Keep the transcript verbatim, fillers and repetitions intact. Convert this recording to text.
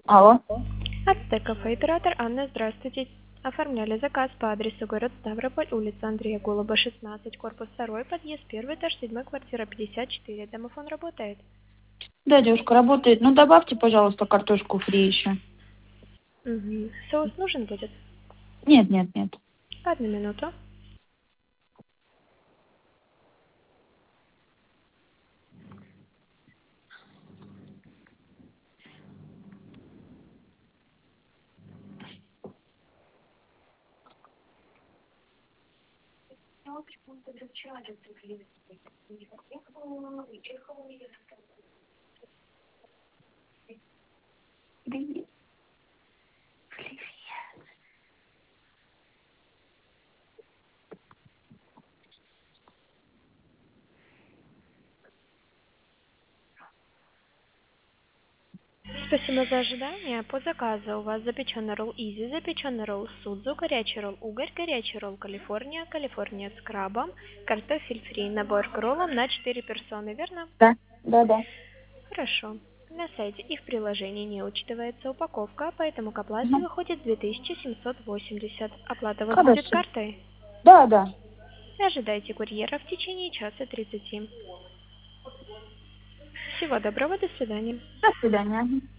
Алло. Ацтек-кафе, оператор Анна, здравствуйте. Оформляли заказ по адресу город Ставрополь, улица Андрея Голуба, шестнадцать, корпус второй, подъезд первый, этаж седьмой, квартира пятьдесят четыре. Домофон работает? Да, девушка, работает. Ну, добавьте, пожалуйста, картошку фри еще. Угу. Соус нужен будет? Нет, нет, нет. Одну минуту. Спасибо за ожидание. По заказу у вас запеченный ролл Изи, запеченный ролл Судзу, горячий ролл Угорь, горячий ролл Калифорния, Калифорния с крабом, картофель фри, набор к роллам на четыре персоны, верно? Да, да, да. Хорошо. На сайте и в приложении не учитывается упаковка, поэтому к оплате Мгм. выходит две тысячи семьсот восемьдесят. Оплата у вас будет Хорошо. картой? Да, да. Ожидайте курьера в течение часа тридцати. Всего доброго, до свидания. До свидания.